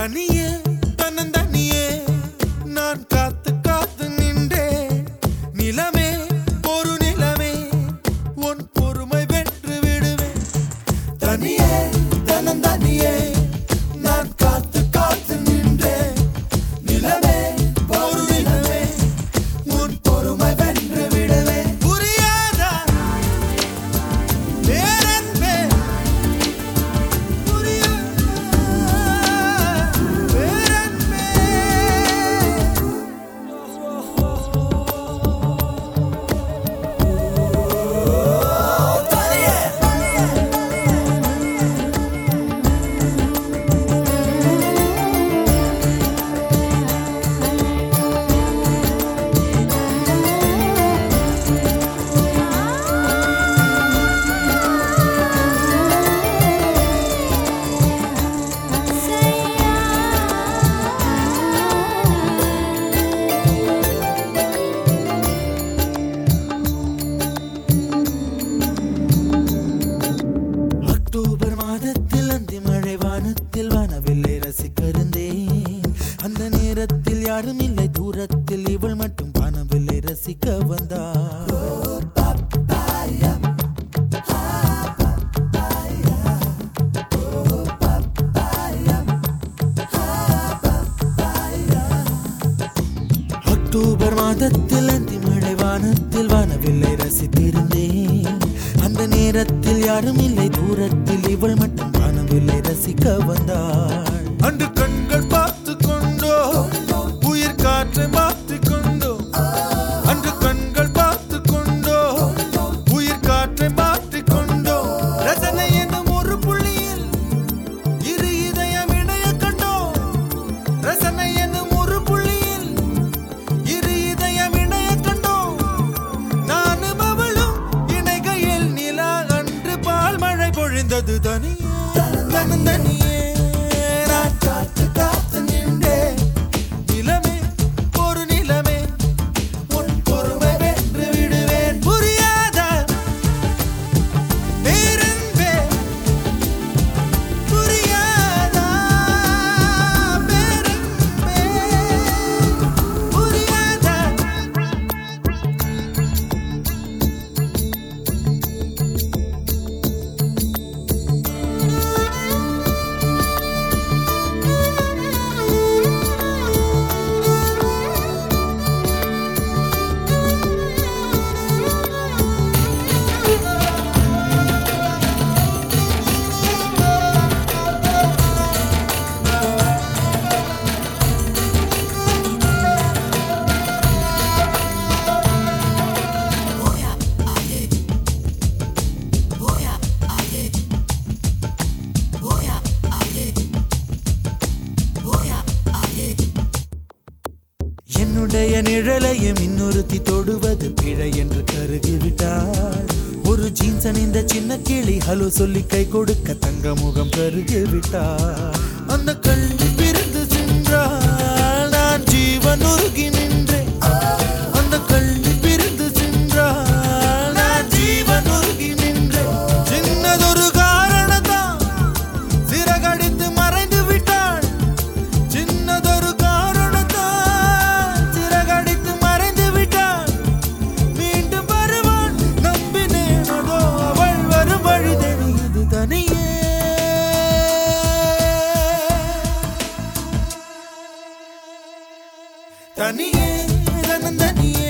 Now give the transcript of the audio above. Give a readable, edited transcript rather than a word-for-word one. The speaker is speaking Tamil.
தனியே தன்னந்தனியே நான் காத்து காத்து நின்றே நிலமே ஒரு நிலமே உன் பொறுமை வென்று விடுவேன் தனியே தன்னந்தனியே நான் காத்து காத்து நின்றே நிலமே ஒரு நிலமே உன் பொறுமை வென்று விடுவேன் புரியாதா பேரன்பே அக்டோபர் மாதத்தில் அந்தி மழை வானத்தில் வானவில்லை ரசிக்கருந்தேன் அந்த நேரத்தில் யாரும் இல்லை தூரத்தில் இவள் மட்டும் வானவில்லை ரசிக்க வந்தார் அக்டோபர் மாதத்தில் அந்தி மழை வானத்தில் வானவில்லை ரசித்திருந்தேன் அந்த நேரத்தில் யாரும் இல்லை தூரத்தில் இவள் மட்டும் வானவில்லை ரசிக்க வந்தாள் அன்று கண்கள் பார்த்து கொண்டோ உயிர் காற்றை மாற்றி கொண்டோ அன்று கண்கள் பார்த்து கொண்டோ உயிர் காற்றை மாற்றி கொண்டோ ரசனை என்னும் ஒரு புள்ளியில் இரு இதயம் இணைய கண்டோ ரசனை என்னும் ஒரு புள்ளியில் இரு இதயம் இணைய கண்டோ நானும் அவளும் இணைகையில் நிலா அன்று பால் மழை பொழிந்தது தனியே தனியே நான் காத்து காத்து நின்றே நிலமே ஒரு நிலமே உன் பொறுமை வென்று விடுவேன் புரியாதா பேரன்பே புரியாதா பேரன்பே புரியாதா என்னுடைய நிழலையும் இன்னொருத்தி தொடுவது பிழை என்று கருகிவிட்டாள் ஒரு ஜீன்ஸ் அணிந்த சின்ன கிளி ஹலோ சொல்லி கை கொடுக்க தங்க முகம் கருகிவிட்டாள் அந்த கள்ளி பிரிந்து சென்றாள் நான் ஜீவன் உருகி நின்றேன் அந்த கள்ளி பிரிந்து சென்றாள் நான் ஜீவன் உருகி நின்றேன் சின்னதொரு காரணத்தான் சிறகடித்து மறைந்து விட்டாள் சின்னதொரு தனியே தனியே